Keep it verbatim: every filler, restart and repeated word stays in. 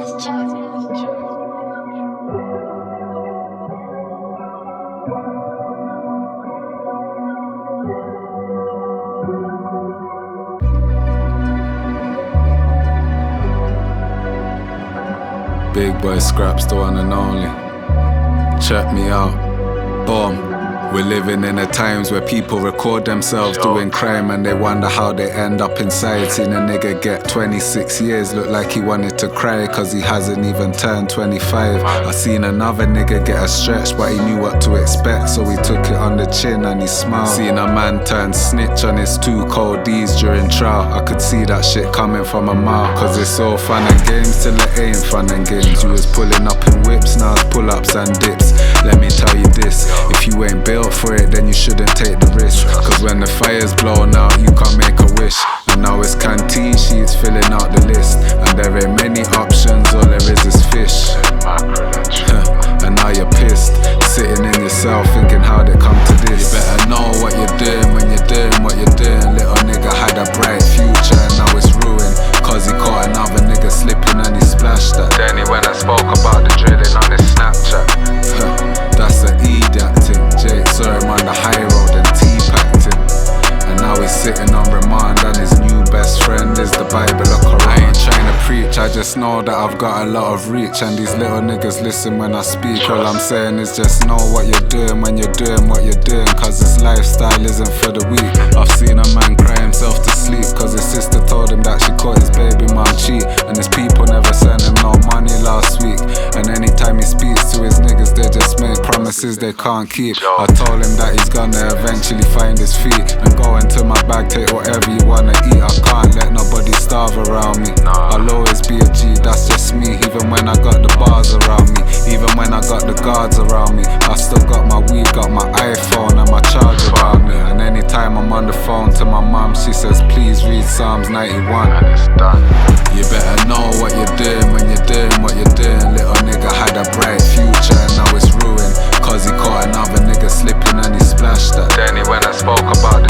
Big boy Scraps, the one and only. Check me out. Boom. We're living in the times where people record themselves doing crime and they wonder how they end up inside. Seen a nigga get twenty-six years, look like he wanted to cry cause he hasn't even turned twenty-five. I seen another nigga get a stretch but he knew what to expect, so he took it on the chin and he smiled. Seen a man turn snitch on his two cold D's during trial. I could see that shit coming from a mile, cause it's all fun and games till it ain't fun and games. You was pulling up in whips, now it's pull-ups and dips. Let me tell you this, if you ain't built for it, then you shouldn't take the risk. Cause when the fire's blown out, you can't make a wish. And now it's canteen sheets filling out the list, and there ain't many options, all there is is fish. And now you're pissed, sitting in yourself thinking how'd it come to this. You better know what you're doing when you're doing what you're doing. Little nigga had a bright future and now it's ruined, cause he caught another nigga slipping and he splashed that. Then he went and spoke about the drilling on his Snapchat. That's an idiot thing. Jake saw him on the high road and T-packed him, and now he's sitting on remand and his new best friend is the Bible of Quran. I ain't trying to preach, I just know that I've got a lot of reach, and these little niggas listen when I speak. All I'm saying is just know what you're doing when you're doing what you're doing, cause this lifestyle isn't for the weak. I've seen a man cry himself to sleep cause his sister told him that she caught his baby mom cheat, and his people never sent him no money last week. And anytime he speaks to his niggas, they just make promises they can't keep. I told him that he's gonna eventually find his feet and go into my bag, take whatever you wanna eat. I can't let nobody starve around me. I'll always be a G, that's just me. Even when I got the bars around me, even when I got the guards around me, I still got my weed, got my iPhone and my charger around me. And anytime I'm on the phone to my mum, she says please read Psalms ninety-one. And it's done. You better know what you're doing when you're doing what you're doing. Little nigga had a bright future and now it's ruined, cause he caught another nigga slipping and he splashed that. Then he went and spoke about